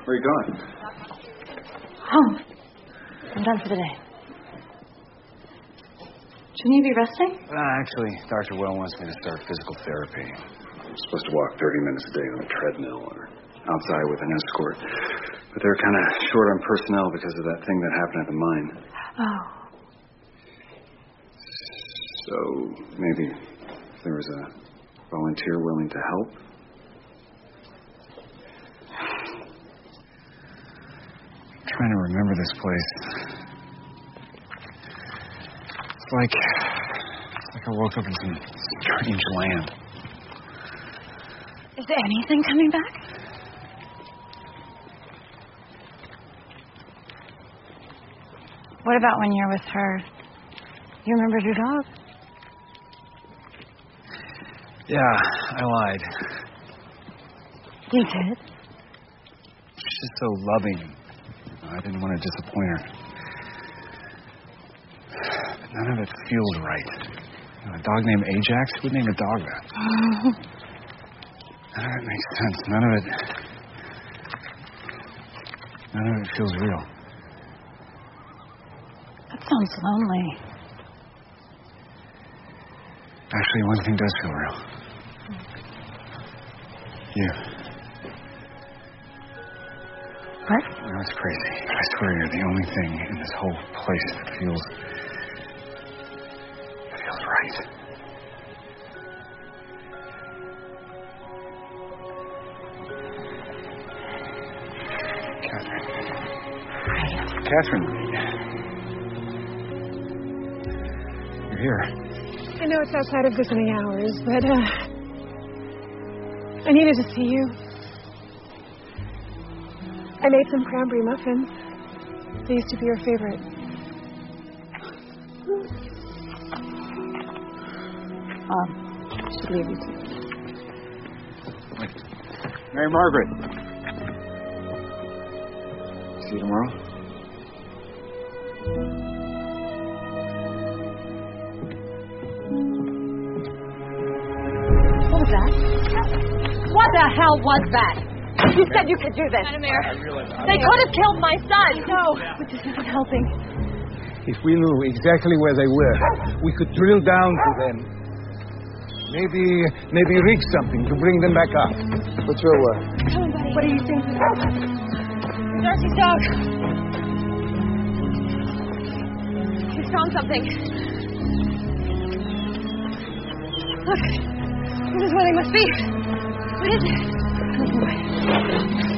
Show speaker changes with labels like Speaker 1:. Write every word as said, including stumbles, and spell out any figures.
Speaker 1: Where are you going?
Speaker 2: Home. I'm done for the day. Shouldn't you be resting?
Speaker 1: Uh, actually, Doctor Well wants me to start physical therapy. I'm supposed to walk thirty minutes a day on a treadmill or outside with an escort. But they're kind of short on personnel because of that thing that happened at the mine.
Speaker 2: Oh.
Speaker 1: So maybe if there was a volunteer willing to help. I'm trying to remember this place. It's like, it's like I woke up in some strange land.
Speaker 2: Is there anything coming back? What about when you're with her? You remembered your dog?
Speaker 1: Yeah, I lied.
Speaker 2: You did?
Speaker 1: She's just so loving. I didn't want to disappoint her. But none of it feels right. You know, a dog named Ajax? Who'd name a dog that? None of it makes sense. None of it... None of it feels real.
Speaker 2: That sounds lonely.
Speaker 1: Actually, one thing does feel real. You.
Speaker 2: What?
Speaker 1: I know it's crazy, but I swear you're the only thing in this whole place that feels... that feels right. Catherine.
Speaker 2: Right.
Speaker 1: Catherine. You're here.
Speaker 3: I know it's outside of visiting hours, but, uh... I needed to see you. I made some cranberry muffins. They used to be your favorite.
Speaker 2: Um, should leave you too.
Speaker 1: Wait. Mary Margaret. See you tomorrow?
Speaker 2: What was that? What the hell was that? You said you could do this. They could have killed my son. No, but this isn't helping.
Speaker 4: If we knew exactly where they were, we could drill down to them. Maybe, maybe rig something to bring them back up. What's your word?
Speaker 2: What do you think? Darcy's dog. He's found something. Look, this is where they must be. What is it? Oh boy.